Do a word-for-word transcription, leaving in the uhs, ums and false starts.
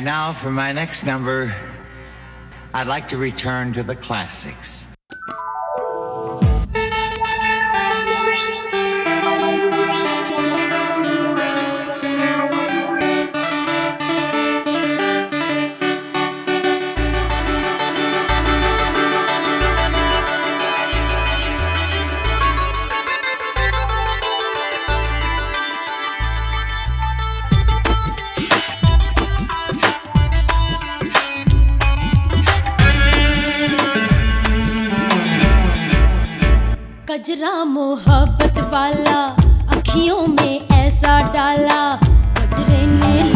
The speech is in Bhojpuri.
And now for my next number, I'd like to return to the classics. गजरा मोहब्बत वाला अखियों में ऐसा डाला, गजरे ने